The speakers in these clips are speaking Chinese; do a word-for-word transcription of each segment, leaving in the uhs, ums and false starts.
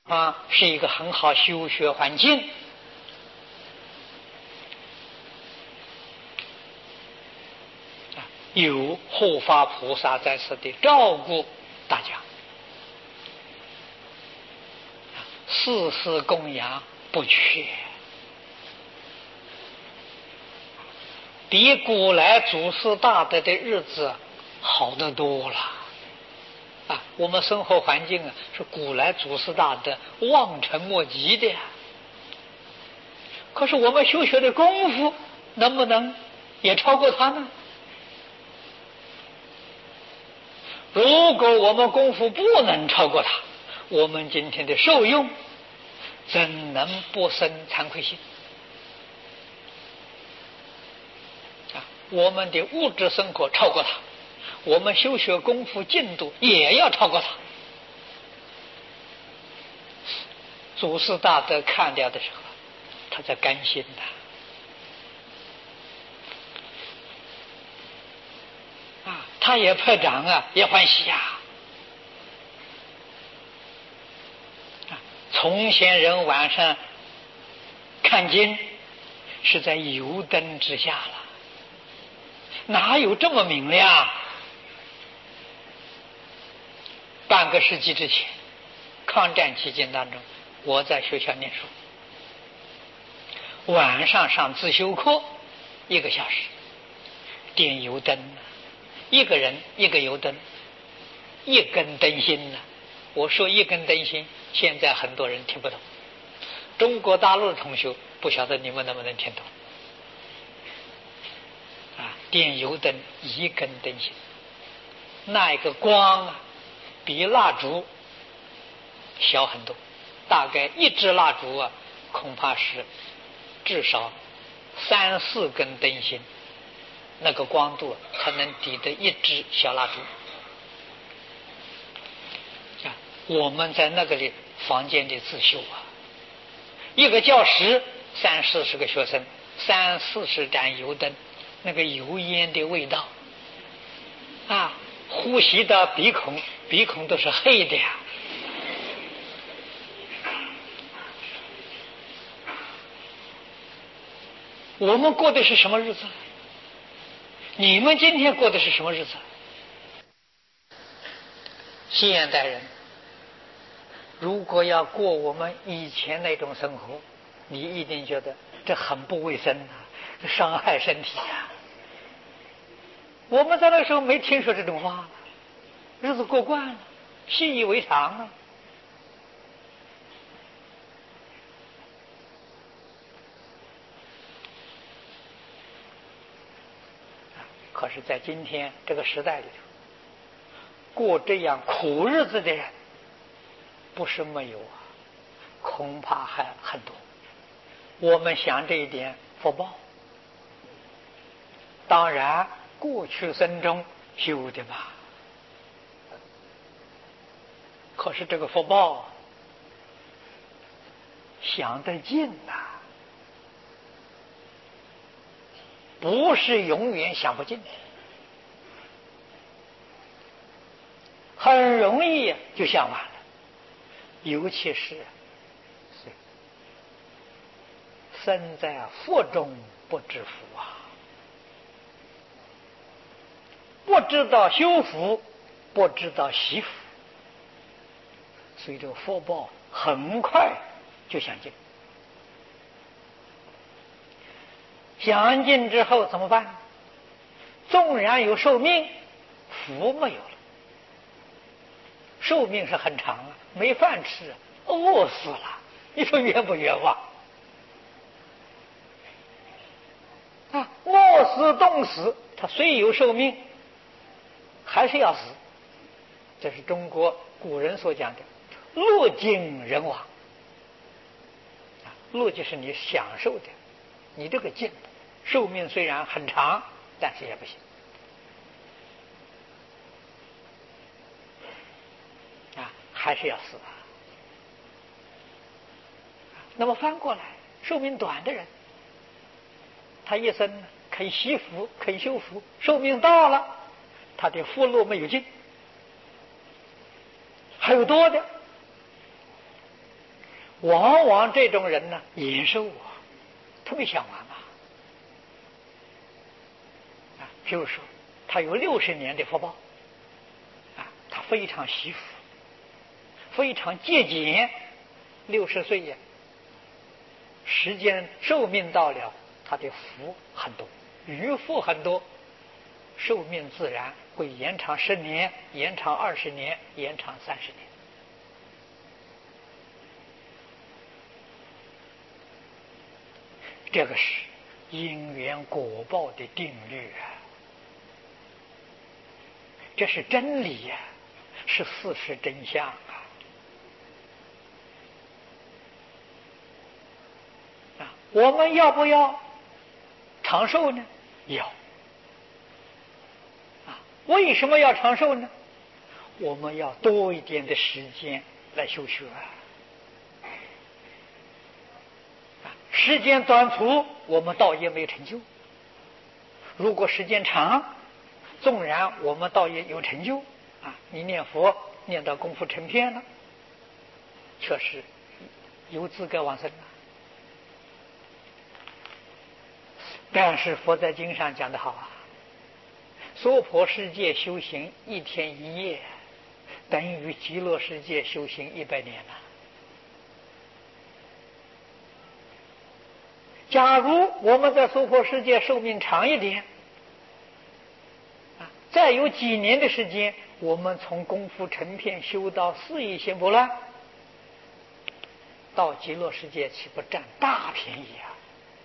啊，是一个很好修学环境。有护法菩萨在此地照顾大家，事事供养不缺，比古来祖师大德的日子好得多了啊！我们生活环境啊，是古来祖师大德望尘莫及的呀。可是我们修学的功夫能不能也超过他呢？如果我们功夫不能超过他，我们今天的受用怎能不生惭愧心啊？我们的物质生活超过他，我们修学功夫进度也要超过他。祖师大德看了的时候，他才甘心的。啊，他也拍掌啊，也欢喜呀、啊。从前人晚上看经是在油灯之下了，哪有这么明亮？半个世纪之前，抗战期间当中，我在学校念书，晚上上自修课一个小时，点油灯，一个人一个油灯，一根灯芯呢。我说一根灯芯，现在很多人听不懂，中国大陆的同学不晓得你们能不能听懂啊？点油灯一根灯芯，那一个光啊，比蜡烛小很多，大概一支蜡烛啊，恐怕是至少三四根灯芯，那个光度才能抵得一支小蜡烛啊！我们在那个里房间里自修啊，一个教室三四十个学生，三四十盏油灯，那个油烟的味道啊，呼吸到鼻孔，鼻孔都是黑的呀。我们过的是什么日子？你们今天过的是什么日子？现代人如果要过我们以前那种生活，你一定觉得这很不卫生啊，这伤害身体啊。我们在那个时候没听说这种话，日子过惯了，习以为常了。可是在今天这个时代里头，过这样苦日子的人不是没有啊，恐怕还很多。我们想这一点福报，当然过去生中修的吧，可是这个福报想得尽呐、啊，不是永远想不尽，很容易就想完了。尤其是身在福中不知福啊，不知道修福，不知道惜福，所以这个福报很快就享尽。享尽之后怎么办？纵然有寿命，福没有了。寿命是很长啊，没饭吃，饿死了，你说冤不冤枉啊？饿死冻死，他虽有寿命，还是要死。这是中国古人所讲的乐尽人亡啊，乐就是你享受的，你这个尽，寿命虽然很长，但是也不行啊，还是要死啊。那么翻过来，寿命短的人，他一生可以惜福，可以修福，寿命到了，他的福禄没有尽，还有多的往往这种人呢，延寿啊，特别想玩啊。啊，譬如说，他有六十年的福报，啊，他非常惜福，非常节俭，六十岁呀，时间寿命到了，他的福很多，余福很多，寿命自然会延长十年，延长二十年，延长三十年。这个是因缘果报的定律啊，这是真理呀、啊，是事实真相啊！啊，我们要不要长寿呢？要。啊，为什么要长寿呢？我们要多一点的时间来修学啊。时间短促，我们倒也没有成就；如果时间长，纵然我们倒也有成就啊！你念佛念到功夫成片了，确实有资格往生了。但是佛在经上讲得好啊，娑婆世界修行一天一夜，等于极乐世界修行一百年了。假如我们在娑婆世界寿命长一点，啊，再有几年的时间，我们从功夫成片修到四意心不乱，到极乐世界岂不占大便宜啊？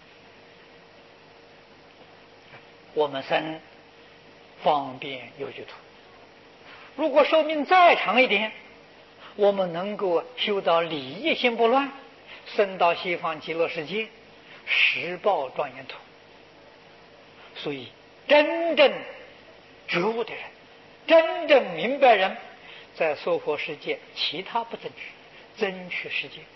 我们生方便有余土。如果寿命再长一点，我们能够修到理意心不乱，升到西方极乐世界，十报庄严土。所以真正觉悟的人，真正明白人，在娑婆世界其他不争取，争取世界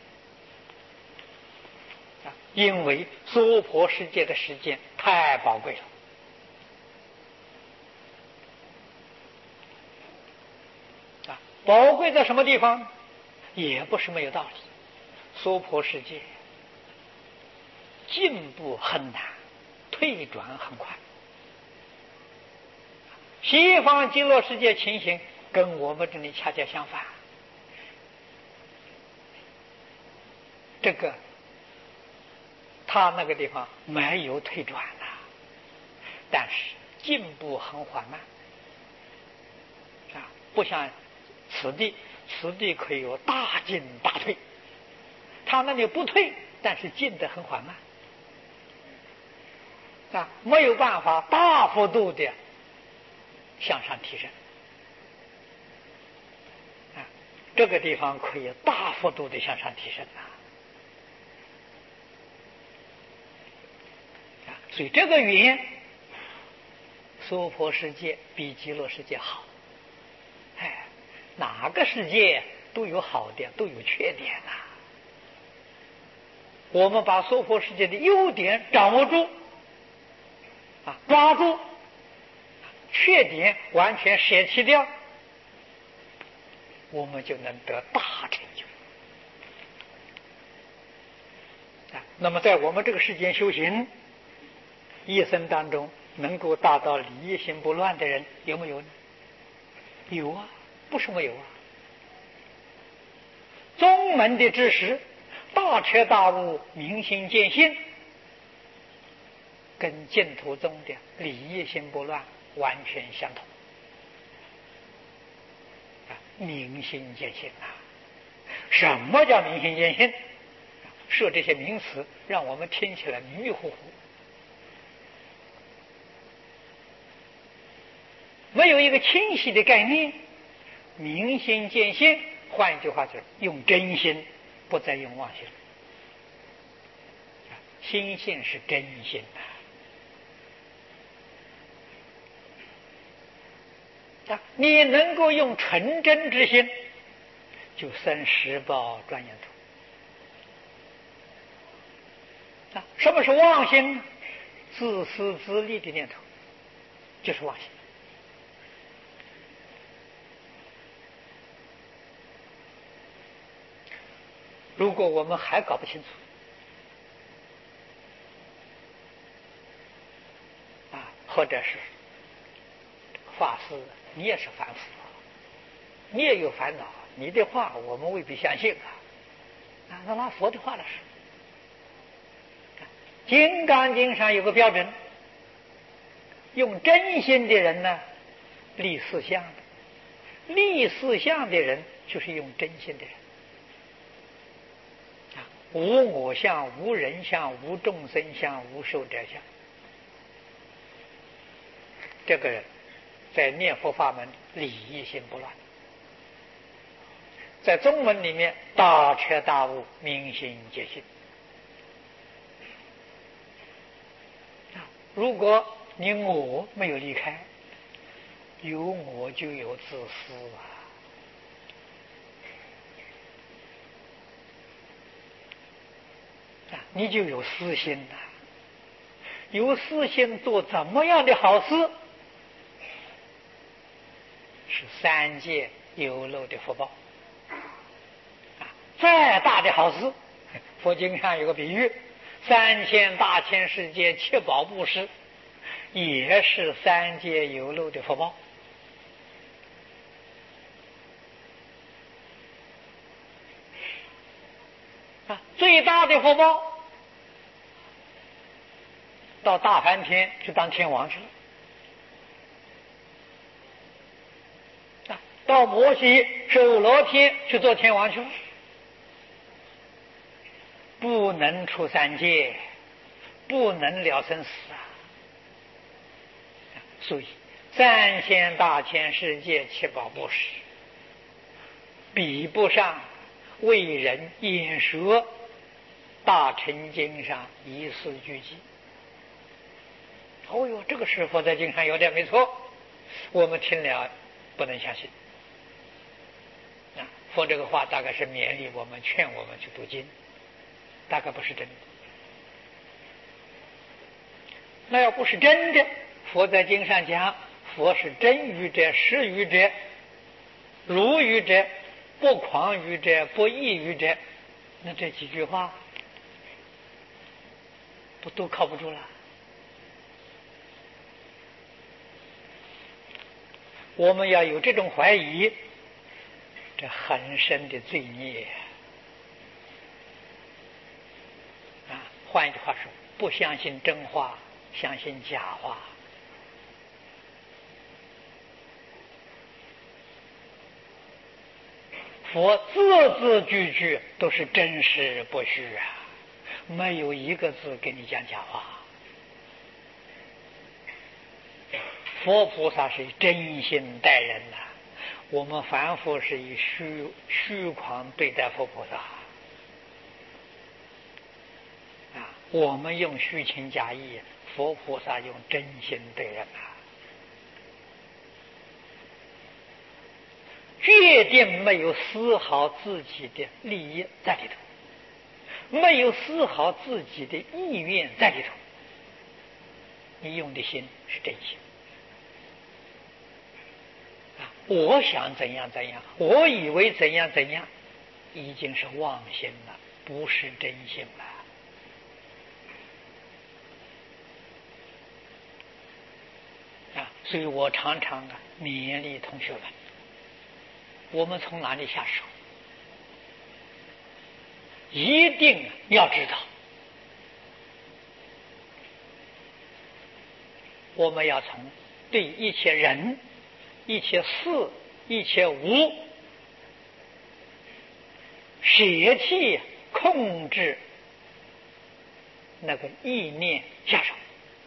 啊！因为娑婆世界的时间太宝贵了啊！宝贵在什么地方？也不是没有道理。娑婆世界进步很难，退转很快。西方极乐世界情形跟我们这里恰恰相反，这个他那个地方没有退转了，但是进步很缓慢啊，不像此地，此地可以有大进大退，他那里不退，但是进得很缓慢啊，没有办法大幅度的向上提升啊，这个地方可以大幅度的向上提升啊，啊，所以这个语言，娑婆世界比极乐世界好。哎，哪个世界都有好的，都有缺点呐、啊。我们把娑婆世界的优点掌握住，啊，抓住，缺点完全舍弃掉，我们就能得大成就。啊，那么在我们这个世间修行，一生当中能够达到理意心不乱的人有没有呢？有啊，不是没有啊。宗门的知识，大彻大悟，明心见性，跟净土宗的理意心不乱完全相同。啊，明心见性啊！什么叫明心见性？说这些名词，让我们听起来迷迷糊糊，没有一个清晰的概念。明心见性，换一句话就是用真心，不再用妄心。心性是真心啊！你能够用纯真之心，就生十报庄严土。啊，什么是妄心呢？自私自利的念头，就是妄心。 如果我们还搞不清楚，啊，或者是法师，你也是凡夫，你也有烦恼，你的话我们未必相信啊。啊，那拿佛的话来说，《金刚经》上有个标准，用真心的人呢，立四相的；立四相的人，就是用真心的人。啊，无我相，无人相，无众生相，无寿者相。这个人在念佛法门礼义心不乱，在中文里面大彻大悟，明心见性。如果你我没有离开，有我就有自私啊！啊，你就有私心呐、啊！有私心做怎么样的好事，是三界有漏的福报。啊，再大的好事，佛经上有个比喻。三千大千世界七宝布施，也是三界有漏的福报。啊，最大的福报，到大梵天去当天王去了，啊，到摩西首罗天去做天王去了。不能出三界，不能了生死啊！所以三千大千世界七宝布施，比不上为人演说大乘经上一字俱记。哦哟，这个师傅在经上有点没错，我们听了不能相信。啊，佛这个话大概是勉励我们、劝我们去读经。大概不是真的。那要不是真的，佛在经上讲，佛是真语者、实语者、如语者、不诳语者、不异语者，那这几句话不都靠不住了？我们要有这种怀疑，这很深的罪孽。换一句话说，不相信真话，相信假话。佛字字句句都是真实不虚啊，没有一个字给你讲假话。佛菩萨是以真心待人呐、啊，我们凡夫是以虚虚狂对待佛菩萨。我们用虚情假意，佛菩萨用真心对人啊，决定没有丝毫自己的利益在里头，没有丝毫自己的意愿在里头。你用的心是真心啊！我想怎样怎样，我以为怎样怎样，已经是妄心了，不是真心了。啊，所以我常常啊勉励同学们，我们从哪里下手？一定要知道，我们要从对一切人、一切事、一切物舍弃控制那个意念下手。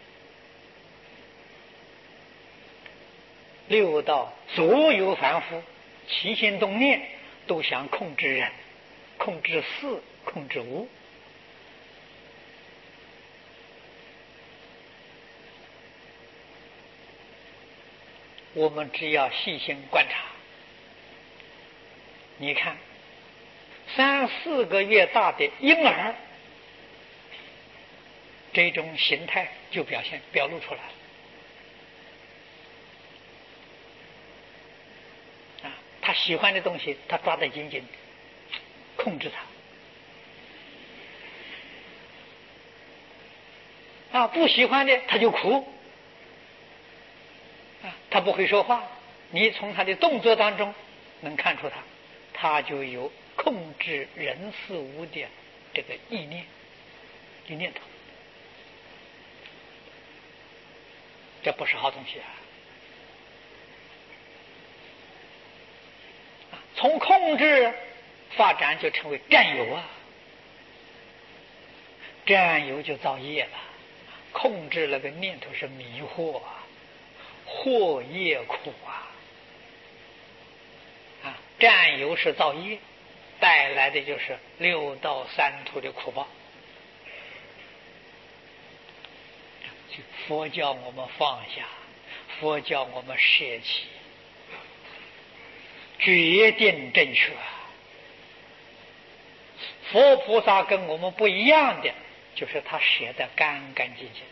六道所有凡夫起心动念都想控制人、控制事、控制物。我们只要细心观察，你看三四个月大的婴儿，这种形态就表现表露出来了。他喜欢的东西，他抓得紧紧，控制他； 啊，不喜欢的他就哭，啊，他不会说话，你从他的动作当中能看出他，他就有控制人事物的这个意念、意念头，这不是好东西啊！从控制发展就成为占有啊，占有就造业了。控制那个念头是迷惑啊，惑业苦啊，啊，占有是造业，带来的就是六道三途的苦报。佛教我们放下，佛教我们舍弃，决定正确。佛菩萨跟我们不一样的，就是他舍得干干净净，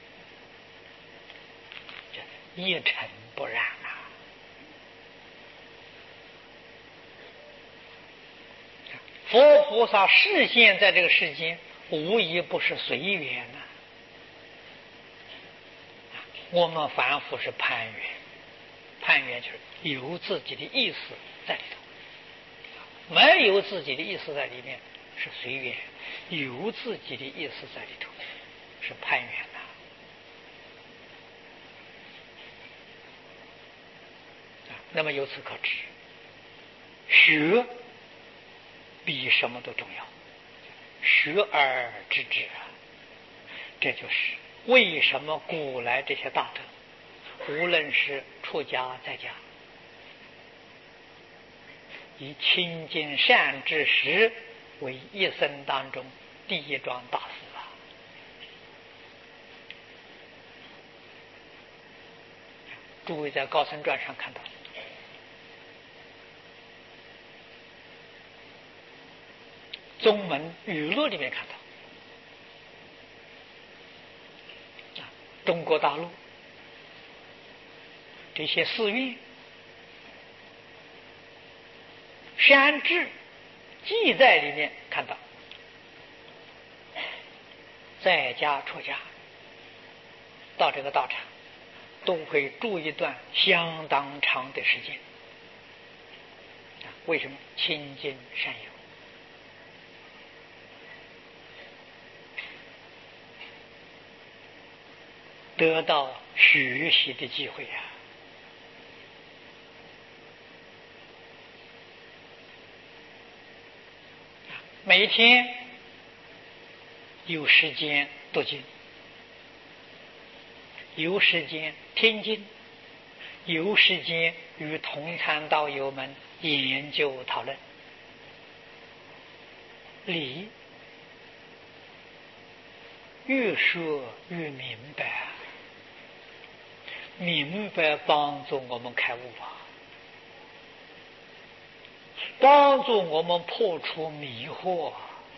一尘不染啊！佛菩萨示现在这个世间，无一不是随缘啊。我们凡夫是攀缘，攀缘就是有自己的意思在里头，没有自己的意思在里面是随缘，有自己的意思在里头是攀缘呐、啊。那么由此可知，学比什么都重要，学而知之啊，这就是为什么古来这些大德，无论是出家在家，以清净善知识为一生当中第一桩大事啊！诸位在《高僧传》上看到，宗门语录里面看到，中国大陆这些寺院山志记载里面看到，在家出家到这个道场都会住一段相当长的时间。为什么？亲近善友，得到学习的机会啊！每天有时间读经，有时间听经，有时间与同参道友们研究讨论理，越说越明白，明白帮助我们开悟啊，帮助我们破除迷惑，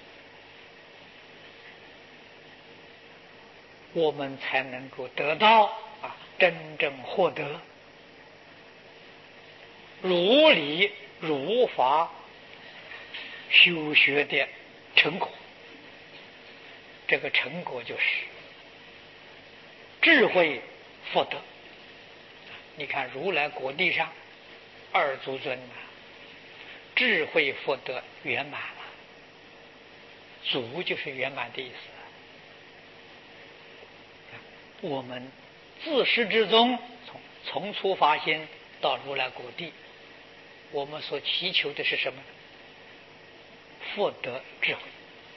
我们才能够得到啊真正获得如理如法修学的成果。这个成果就是智慧福德。你看如来果地上二祖尊啊，智慧福德圆满了，祖就是圆满的意思。我们自始至终，从从初发心到如来果地，我们所祈求的是什么？福德智慧。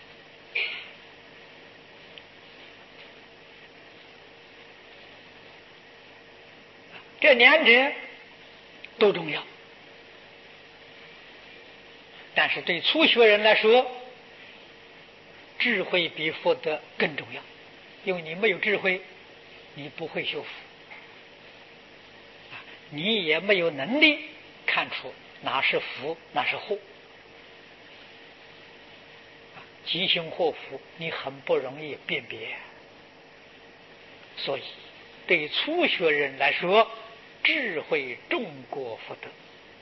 这两者都重要，但是对初学人来说，智慧比福德更重要，因为你没有智慧，你不会修福，你也没有能力看出哪是福哪是祸，吉凶祸福你很不容易辨别。所以对初学人来说，智慧重过福德。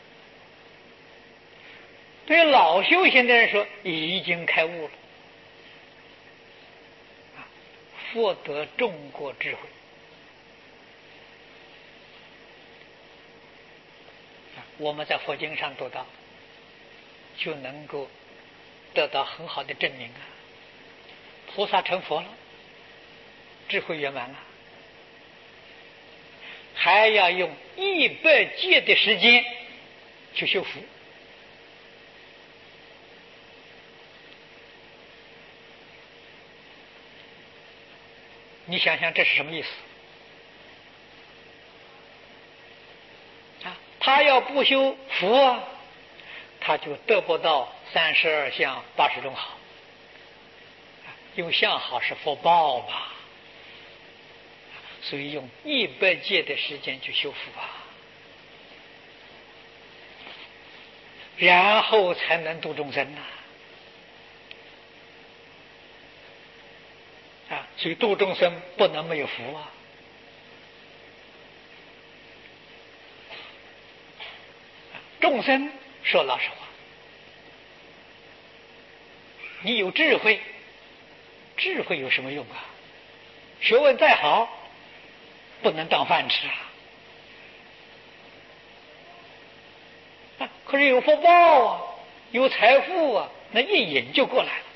对老修行的人说，已经开悟了， 获得中国智慧。我们在佛经上读到，就能够得到很好的证明啊！菩萨成佛了，智慧圆满了，还要用一百劫的时间去修福。你想想这是什么意思啊？他要不修福啊，他就得不到三十二相八十种好。因为相好是福报嘛，所以用一百劫的时间去修福啊，然后才能度众生呐。啊，所以度众生不能没有福啊。众生说老实话，你有智慧，智慧有什么用啊？学问再好，不能当饭吃啊！啊，可是有福报啊，有财富啊，那一引就过来了。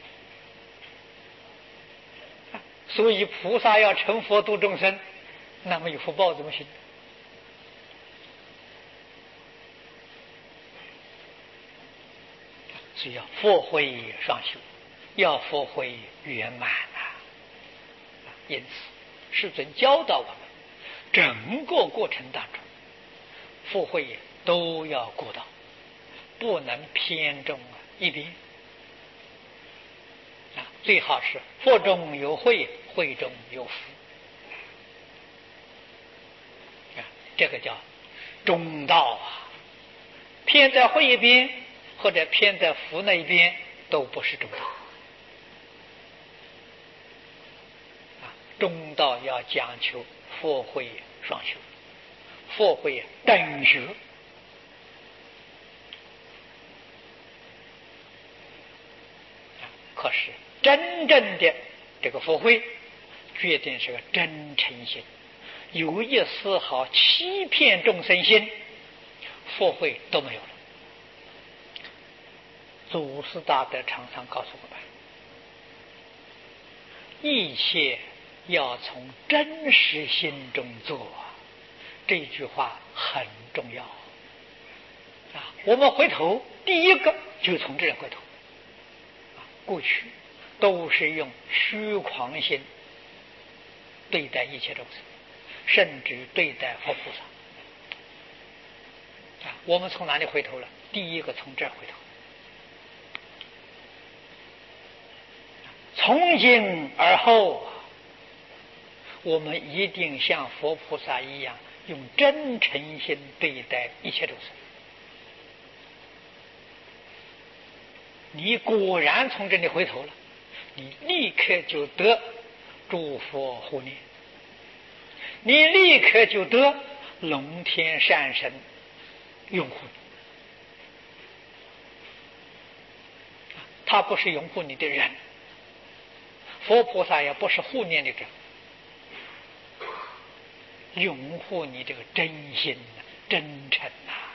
啊，所以菩萨要成佛度众生，那么有福报怎么行？所以要佛慧双修，要佛慧圆满啊！因此，世尊教导我们，整个过程当中，佛慧都要顾到，不能偏重一边啊！最好是佛中有慧，慧中有福啊！这个叫中道啊！偏在慧一边，或者偏在福那一边，都不是中道。中道要讲求佛慧双修，佛慧等学。可是真正的这个佛慧，决定是个真诚心，有一丝毫欺骗众生心，佛慧都没有了。祖师大德常常告诉我们，一切要从真实心中做，这句话很重要啊！我们回头第一个就从这里回头啊，过去都是用虚诳心对待一切众生，甚至对待佛菩萨啊！我们从哪里回头了？第一个从这儿回头。从今而后，我们一定像佛菩萨一样，用真诚心对待一切众生。你果然从这里回头了，你立刻就得诸佛护念，你立刻就得龙天善神拥护你。他不是拥护你的人，佛菩萨也不是护念的人，拥护你这个真心真诚啊！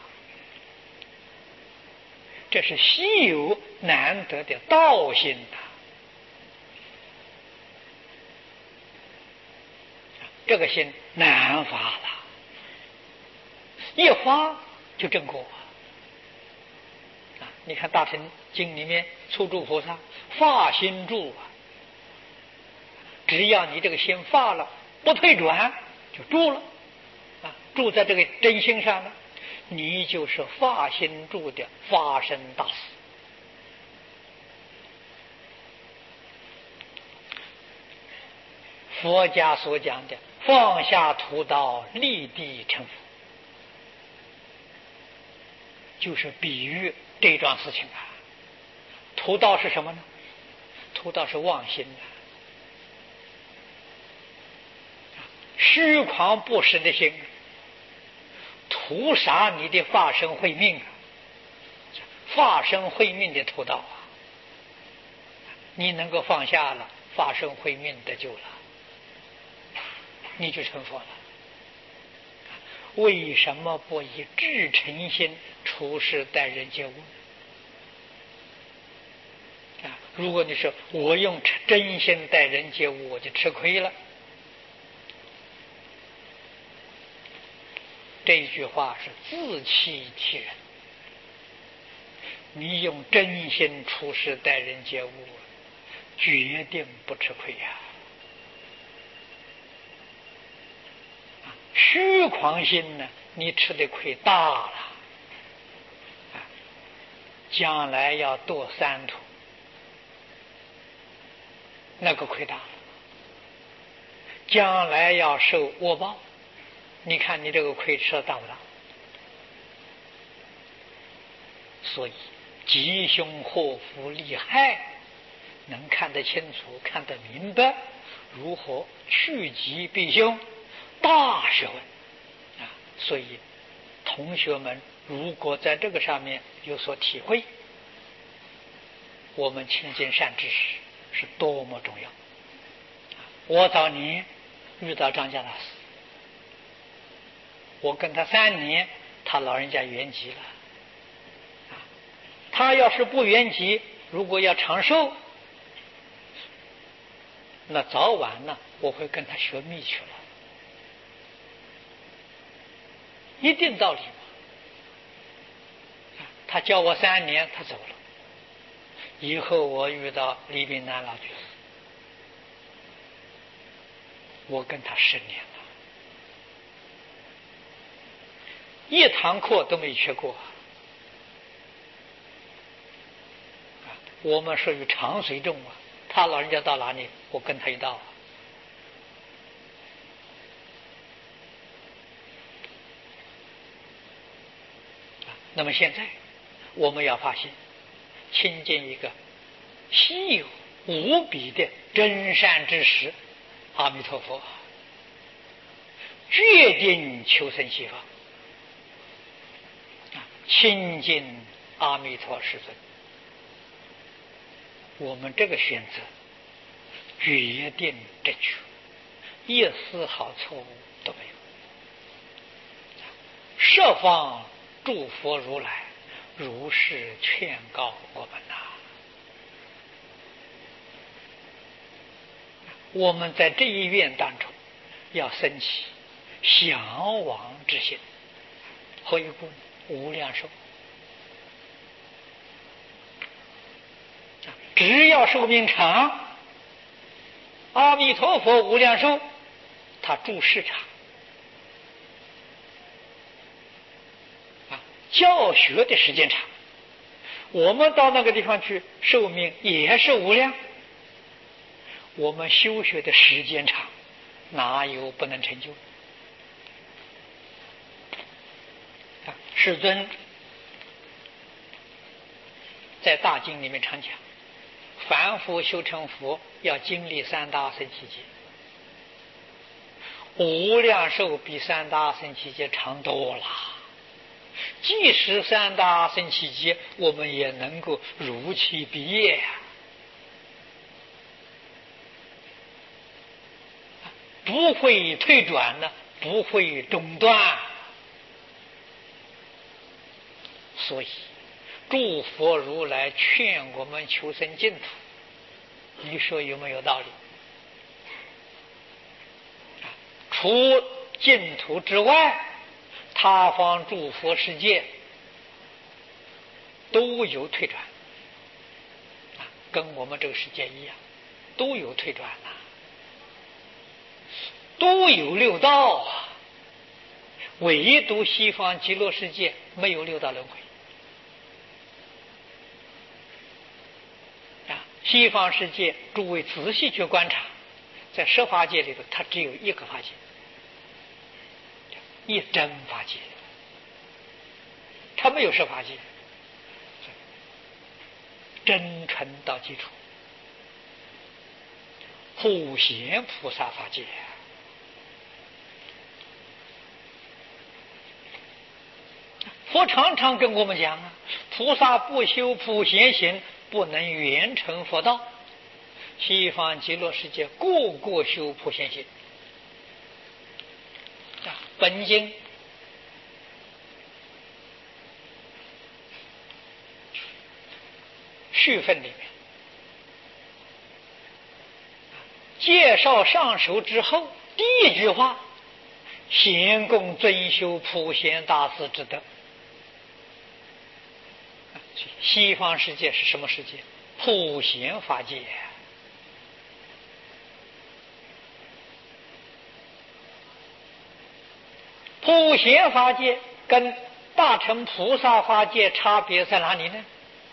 这是稀有难得的道心啊！这个心难发了，一发就正果啊！你看《大乘经》里面初住菩萨发心住啊，只要你这个心发了，不退转，就住了啊！住在这个真心上了，你就是发心住的发生大事。佛家所讲的放下屠刀，立地成佛，就是比喻这桩事情啊。屠刀是什么呢？屠刀是妄心啊，虚诳不实的心，屠杀你的法身慧命啊！法身慧命的屠刀啊，你能够放下了， 发生慧命得救了，你就成佛了。为什么不以至诚心处事待人接物？啊，如果你说我用真心待人接物，我就吃亏了。这一句话是自欺欺人。你用真心处事待人接物，决定不吃亏呀、啊！虚狂心呢，你吃的亏大了，啊，将来要堕三途，那个亏大了，将来要受恶报。你看你这个亏吃的大不大？所以吉凶祸福利害能看得清楚，看得明白，如何趋吉避凶，大学问啊！所以同学们如果在这个上面有所体会，我们亲近善知识是多么重要。我早年遇到张家大师，我跟他三年，他老人家圆寂了。他要是不圆寂，如果要长寿，那早晚呢，我会跟他学密去了，一定道理嘛。他教我三年，他走了。以后我遇到李炳南老居士，我跟他十年了，一堂课都没学过。我们属于长随众啊，他老人家到哪里，我跟他一道啊。那么现在我们要发现，亲近一个稀有无比的真善之识阿弥陀佛，决定求生西方，亲近阿弥陀世尊。我们这个选择决定正确，一丝毫错误都没有。设方诸佛如来如是劝告我们呐、啊。我们在这一愿当中要升起向往之心，何以故？无量寿。只要寿命长，阿弥陀佛无量寿，他住世长啊，教学的时间长。我们到那个地方去，寿命也是无量。我们修学的时间长，哪有不能成就？啊，世尊在大经里面常讲，凡夫修成佛要经历三大圣七劫，无量寿比三大圣七劫长多了。即使三大圣七劫，我们也能够如期毕业啊，不会退转呢，不会中断。所以诸佛如来劝我们求生净土，你说有没有道理？除净土之外，他方诸佛世界都有退转，跟我们这个世界一样，都有退转啊，都有六道啊，唯独西方极乐世界没有六道轮回。西方世界，诸位仔细去观察，在十法界里头，它只有一个法界，一真法界，它没有十法界，真纯到基础。普贤菩萨法界，佛常常跟我们讲啊，菩萨不修普贤行，不能圆成佛道。 西方极乐世界个个修普贤行。啊，本经序分里面介绍上首之后，第一句话：贤公尊修普贤大士之德。西方世界是什么世界？普贤法界。普贤法界跟大乘菩萨法界差别在哪里呢？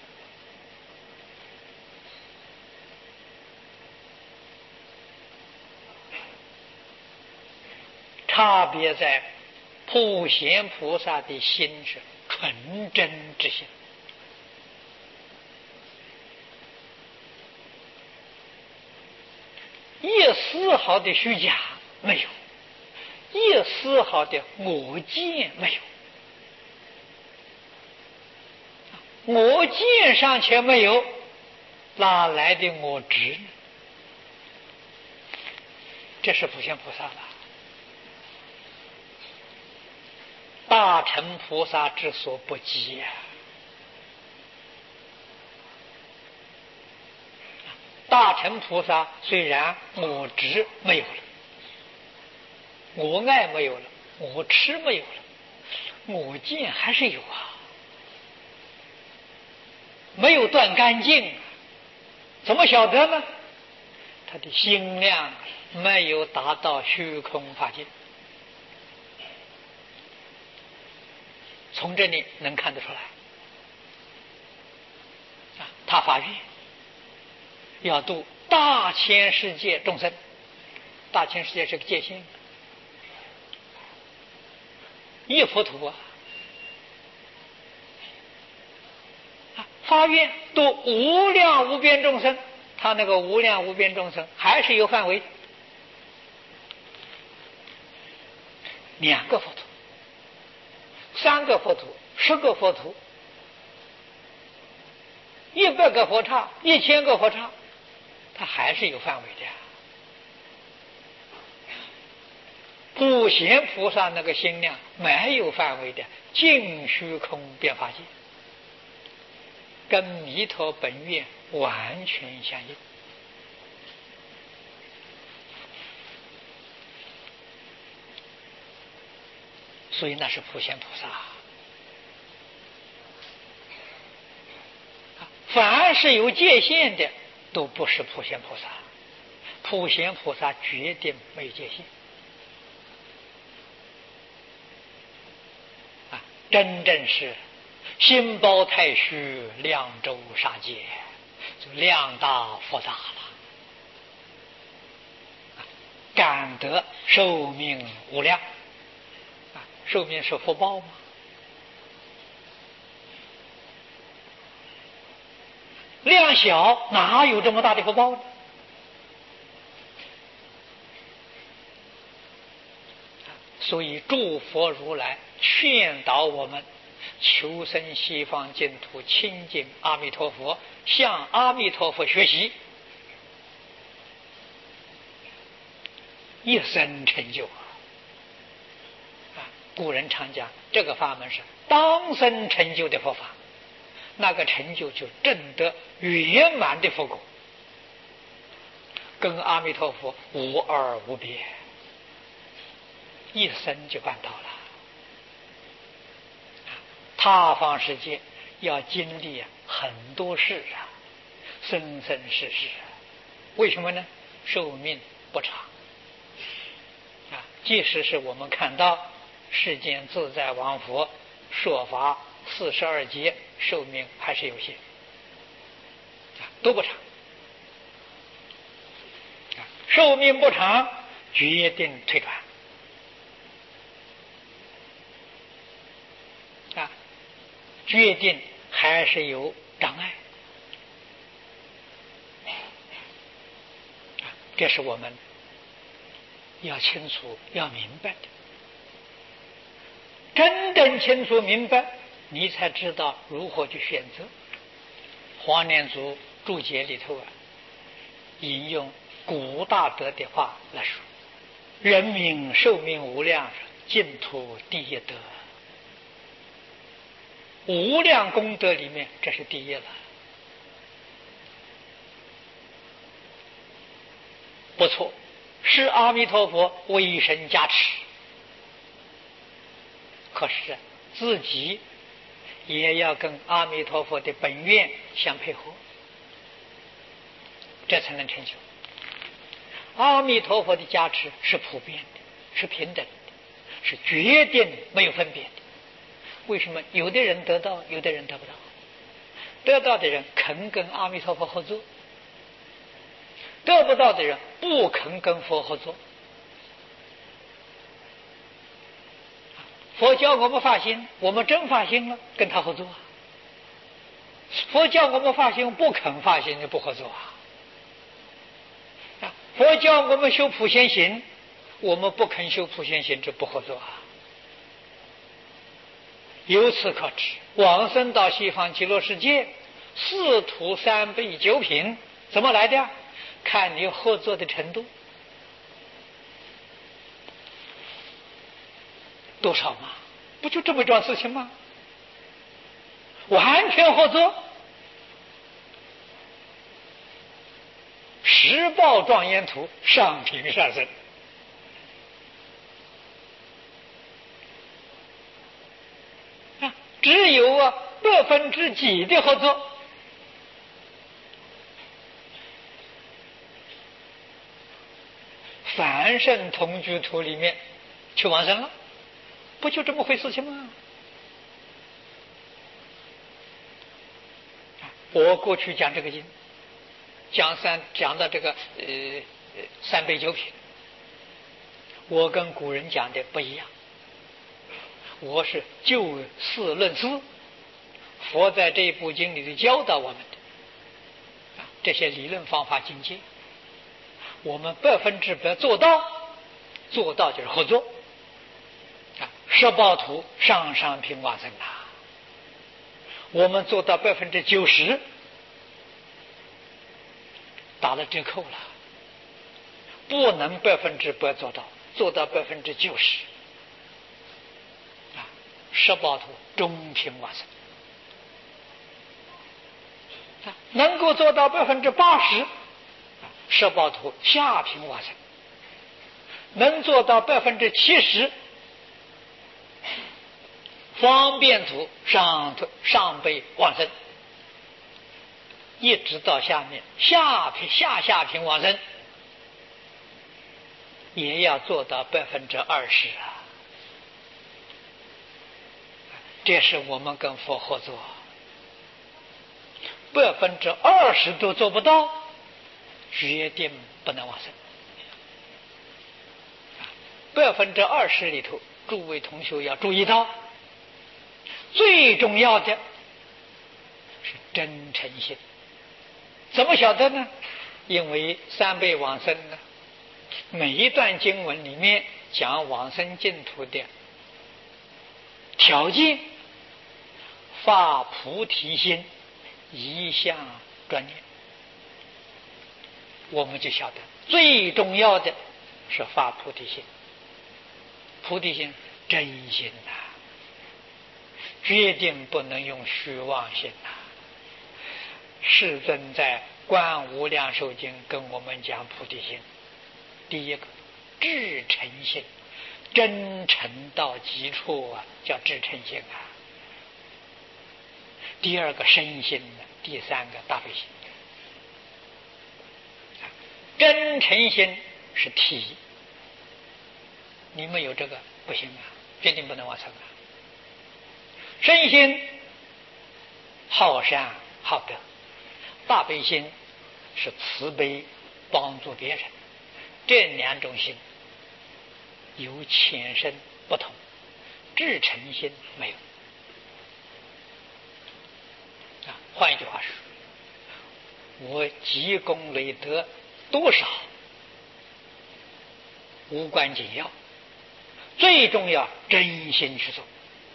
差别在普贤菩萨的心是纯真之心，一丝毫的虚假没有，一丝毫的我见没有。我见尚且没有，哪来的我执呢？这是普贤菩萨吧？大乘菩萨之所不及呀、啊！大乘菩萨虽然我执没有了，我爱没有了，我痴没有了，我见还是有啊，没有断干净，怎么晓得呢？他的心量没有达到虚空法界。从这里能看得出来，啊，他发愿要度大千世界众生，大千世界是个界限，一佛土啊，啊发愿度无量无边众生，他那个无量无边众生还是有范围，两个佛土。三个佛土，十个佛土，一百个佛刹，一千个佛刹，它还是有范围的。普贤菩萨那个心量没有范围的，净虚空遍法界，跟弥陀本愿完全相应。所以那是普贤菩萨。凡是有界限的都不是普贤菩萨，普贤菩萨决定没有界限啊！真正是心包太虚，量周杀界，就量大福大了，感得寿命无量。寿命是福报吗？量小哪有这么大的福报呢？所以诸佛如来劝导我们求生西方净土，亲近阿弥陀佛，向阿弥陀佛学习，一生成就。古人常讲，这个法门是当生成就的佛法，那个成就就证得圆满的佛果，跟阿弥陀佛无二无别，一生就办到了。他方世界要经历很多事啊，生生世世，为什么呢？寿命不长啊，即使是我们看到世间自在王佛说法四十二劫，寿命还是有限，都不长。寿命不长，决定退转啊，决定还是有障碍啊，这是我们要清楚要明白的。真正清楚明白，你才知道如何去选择。黄念祖注解里头啊， 引用古大德的话来说：人民寿命无量，净土第一德。无量功德里面，这是第一了。不错，是阿弥陀佛为神加持，可是自己也要跟阿弥陀佛的本愿相配合，这才能成就。阿弥陀佛的加持是普遍的，是平等的，是决定没有分别的。为什么有的人得到，有的人得不到？得到的人肯跟阿弥陀佛合作，得不到的人不肯跟佛合作。佛教我们发心，我们真发心了，跟他合作啊。佛教我们发心，不肯发心就不合作啊。佛教我们修普贤行，我们不肯修普贤行就不合作啊。由此可知，往生到西方极乐世界，四土三辈九品怎么来的？看你合作的程度多少嘛？不就这么一桩事情吗？完全合作，十报庄严图，上品上生。啊，只有啊百分之几的合作。凡圣同居图里面去往生了，不就这么回事情吗？我过去讲这个经，讲三讲到这个呃三杯九品，我跟古人讲的不一样，我是就事论事，佛在这一部经里头教导我们的这些理论方法境界，我们百分之百做到，做到就是合作啊！十报图上上品往生啊，我们做到百分之九十，打了折扣了，不能百分之百做到，做到百分之九十啊！十报图中品往生啊，能够做到百分之八十。十报图下品往生，能做到百分之七十，方便图上上辈往生，一直到下面下品下下品往生，也要做到百分之二十啊！这是我们跟佛合作，百分之二十都做不到，决定不能往生。百分之二十里头，诸位同学要注意到，最重要的是真诚心。怎么晓得呢？因为三辈往生呢，每一段经文里面讲往生净土的条件，发菩提心，一向专念。我们就晓得最重要的是发菩提心，菩提心真心呐、啊，决定不能用虚妄心呐、啊。世尊在《观无量寿经》跟我们讲菩提心，第一个至诚心，真诚到极处啊，叫至诚心啊。第二个身心，第三个大悲心。真诚心是体，你没有这个不行啊，决定不能往生啊。身心好善好德，大悲心是慈悲帮助别人，这两种心有浅深不同，至诚心没有啊。换一句话说，我积功累德多少无关紧要，最重要真心去做。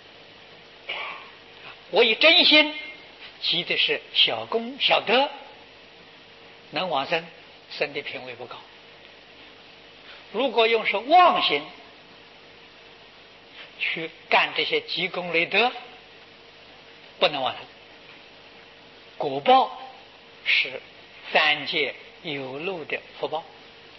我以真心积的是小功小德，能往生生的品位不高。如果用是妄心去干这些积功累德，不能往生，果报是三界有漏的福报。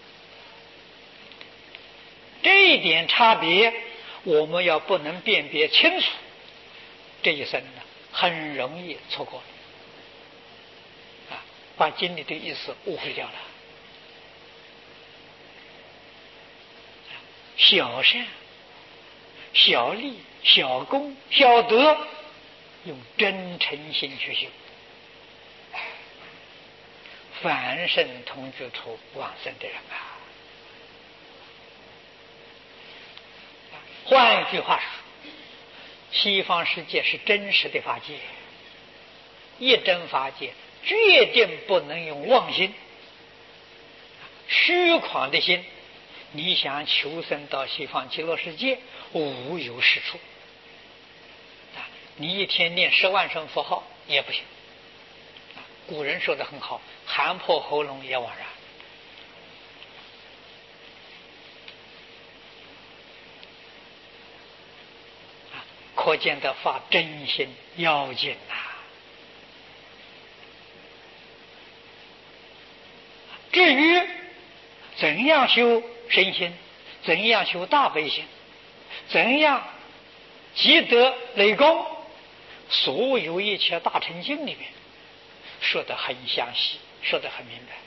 这一点差别，我们要不能辨别清楚，这一生呢，很容易错过了，啊，把经里的意思误会掉了。小善、小利、小功、小德，用真诚心去修，凡圣同居土往生的人啊。换一句话说，西方世界是真实的法界，一真法界决定不能用妄心、虚狂的心，你想求生到西方极乐世界，无有是处。你一天念十万声佛号也不行。古人说的很好，喊破喉咙也枉然。可见的发真心要紧呐、啊。至于怎样修身心，怎样修大悲心，怎样积德累功，所有一切大乘经里面说得很详细，说得很明白。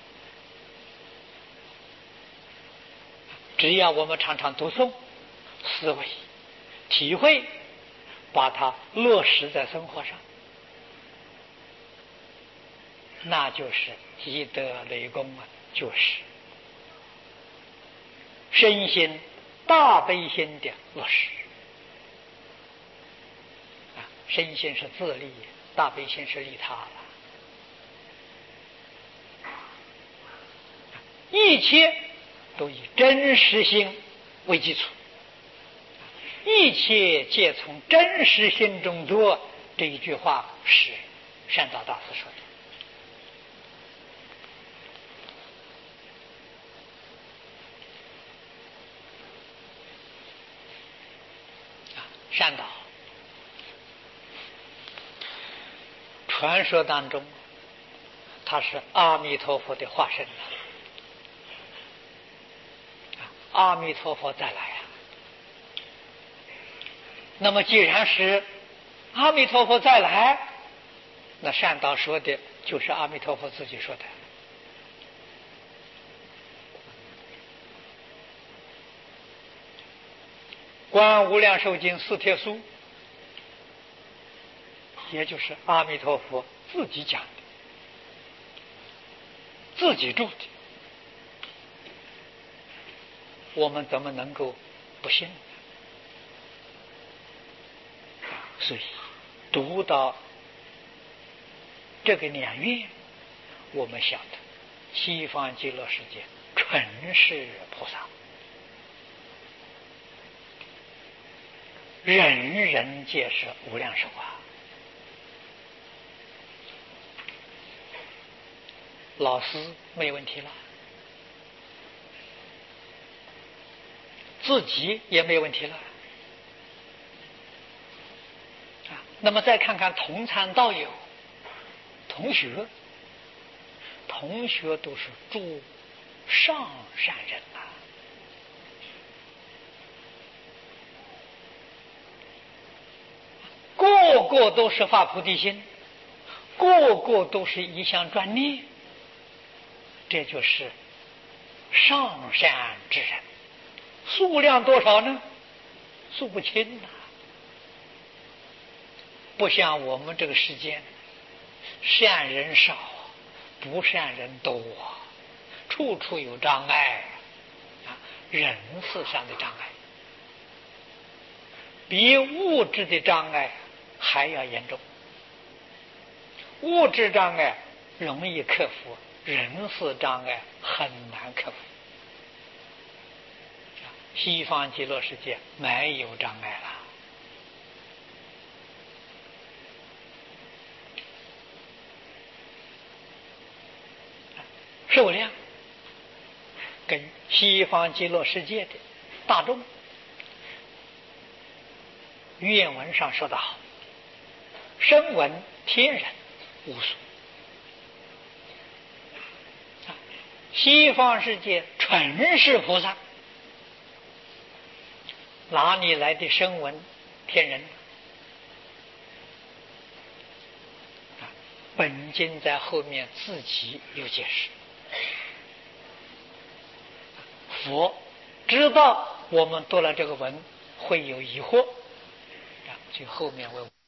只要我们常常读诵、思维、体会，把它落实在生活上，那就是积德累功啊，就是身心大悲心的落实啊。身心是自利，大悲心是利他了。一切都以真实心为基础，一切皆从真实心中做，这一句话是善导大师说的。善导，传说当中他是阿弥陀佛的化身。阿弥陀佛再来啊！那么既然是阿弥陀佛再来，那善导说的就是阿弥陀佛自己说的。观无量寿经四帖书，也就是阿弥陀佛自己讲的，自己住的，我们怎么能够不信呢？所以读到这个两愿，我们晓得西方极乐世界纯是菩萨，人人皆是无量寿啊。老师没问题了，自己也没问题了啊。那么再看看同参道友、同学，同学都是诸上善人啊。个个都是发菩提心，个个都是一向专念，这就是上善之人。数量多少呢？数不清呐、啊。不像我们这个世间，善人少，不善人多啊，处处有障碍啊，人事上的障碍比物质的障碍还要严重。物质障碍容易克服，人事障碍很难克服。西方极乐世界没有障碍了。寿量跟西方极乐世界的大众愿文上说得好：声闻天人无数。西方世界纯是菩萨，哪里来的声闻天人？本经在后面自己有解释。佛知道我们读了这个文会有疑惑，就后面问。